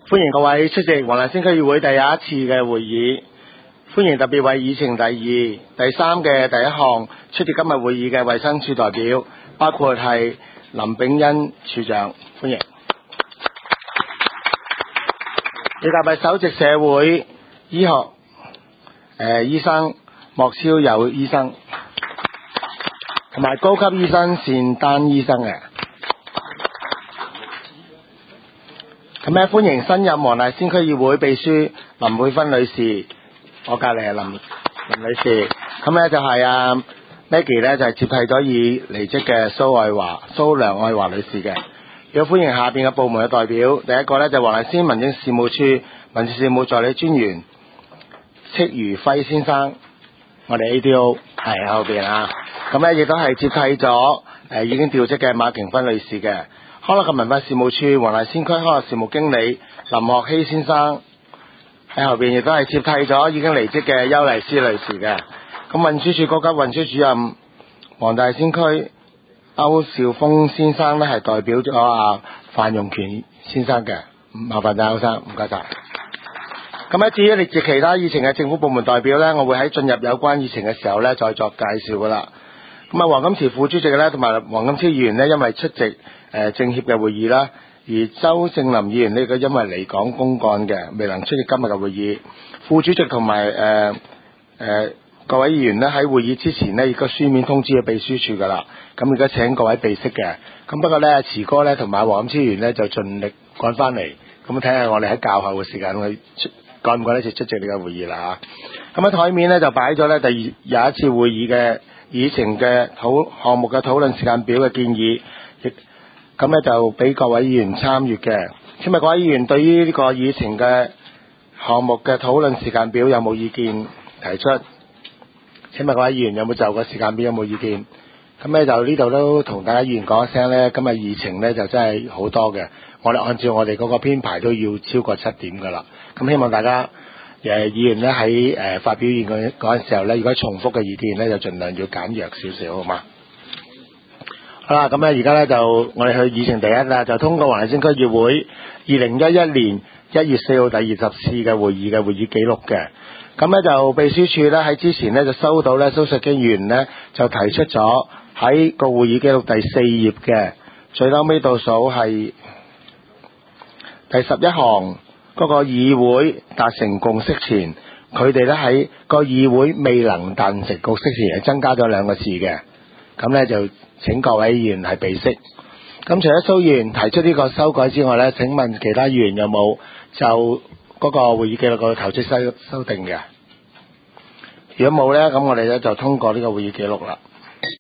歡迎各位出席黃大仙區議會第11次嘅會議。歡迎特別為議程第2、第3嘅第一項出席今日會議嘅衛生署代表，包括係林炳恩處長，歡迎。以及係首席社會醫學醫生莫超友醫生，同埋高級醫生單丹醫生嘅。咁咧，歡迎新任黃大仙區議會秘書林佩芬女士，我隔離係林女士。咁咧就係Maggie 咧就係接替咗已離職嘅蘇梁愛華女士嘅。亦都歡迎下邊嘅部門嘅代表，第一個咧就黃大仙民政事務處民事事務助理專員戚如輝先生，我哋 ADO 係後邊啊。咁咧亦都係接替咗已經調職嘅馬瓊芬女士嘅。康樂及文化事務處黃大仙區康樂事務經理林學希先生喺後邊，亦都係接替咗已經離職嘅邱麗絲女士嘅。咁運輸署高級運輸主任黃大仙區歐兆峰先生呢係代表咗范用權先生嘅，麻煩大家生，唔該晒。咁喺至於列席其他議程嘅政府部門代表呢，我會喺進入有關議程嘅時候呢再作介紹噶啦。咁黃錦池副主席呢，同埋黃錦超議員呢，因為出席政協嘅會議啦，而周正林議員呢個因為離港公幹嘅，未能出席今日嘅會議。副主席同埋各位議員呢，喺會議之前呢，亦都書面通知咗秘書處噶啦。咁而家請各位備悉嘅。咁不過呢，池哥呢同埋黃錦超議員呢，就盡力趕翻嚟。咁睇下我哋喺較後嘅時間去趕唔趕得切出席呢個會議啦嚇。咁喺台面呢，就擺咗呢第21次會議嘅議程嘅項目嘅討論時間表嘅建議，咁咧就俾各位議員參閱嘅。請問各位議員對於呢個議程嘅項目嘅討論時間表有冇意見提出？請問各位議員有冇就個時間表有冇意見？咁咧就呢度都同大家議員講一聲咧，今日議程咧就真係好多嘅，我哋按照我哋嗰個編排都要超過7點噶啦。咁希望大家議員咧喺發表意見嗰陣時候咧，如果重複嘅意見咧，就盡量要減弱少少，好嘛？好啦，咁咧而家咧就我哋去議程第1啦，就通過黃大仙區議會2011年1月4號第20次嘅會議記錄嘅。咁咧就秘書處咧喺之前咧就收到咧蘇錫基議員咧就提出咗喺個會議記錄第4頁嘅最後尾倒數係第11項嗰個議會達成共識前，佢哋咧喺個議會未能達成共識前係增加咗2個字嘅。咁咧就請各位議員係備悉。咁除咗蘇議員提出呢個修改之外咧，請問其他議員有冇就嗰個會議記錄個投出修訂嘅？如果冇咧，咁我哋咧就通過呢個會議記錄啦。